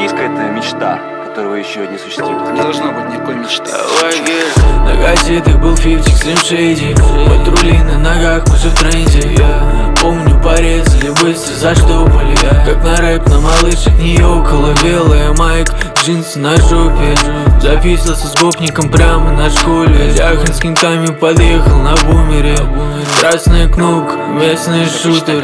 есть какая-то мечта, которого еще не существует? Не должно быть никакой мечты. На газетах был фифтик, Slim Shady. Патрули на ногах, мы же в тренде. Я помню, порезали быстро, заштопали. Как на рэп, на малышек не около. Белая майк, джинсы на жопе. Записался с гопником прямо на школе. Яхин с кинками подъехал на бумере. Красная кнопка, местные шутеры.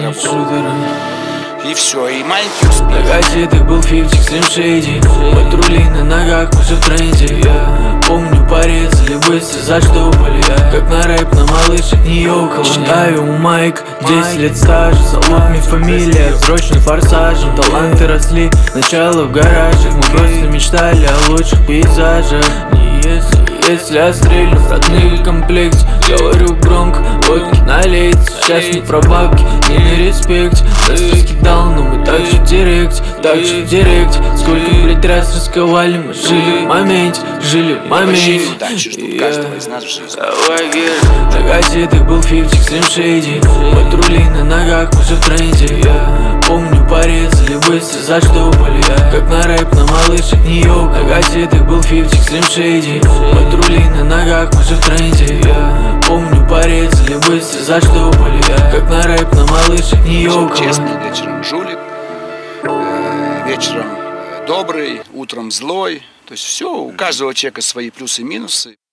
И все, и маленький успех. На газетах был фифтик, Slim Shady. Патрули на ногах, мы же в тренде. Я помню, порезали быстро, заштопали. Как на рэп, на малышек не около. Читаю у Майк, 10 лет стажа. Залог фамилия, срочным форсажем. Таланты росли, начало в гаражах. Мы просто мечтали о лучших пейзажах. Если я стрельну, родные в комплекте. Говорю громко, водки налейте. Сейчас не про бабки, не на респекте. Нас раскидал, но мы так же в директе. Сколько, блять, раз рисковали, мы жили в моменте. Вообще удачи ждут каждого из нас в жизни. На газетах был фифтик, Slim Shady. Патрули на ногах, мы же в тренде. Я помню, порезали быстро, заштопали. Как на рэп, на малышек не около. На газетах был фифтик, Slim Shady. Патрули на ногах, мы же в тренде. Я помню, порезали быстро, заштопали. Как на рэп, на малышек не около. Честный, вечером жулик, вечером добрый, утром злой. То есть все, у каждого человека свои плюсы и минусы.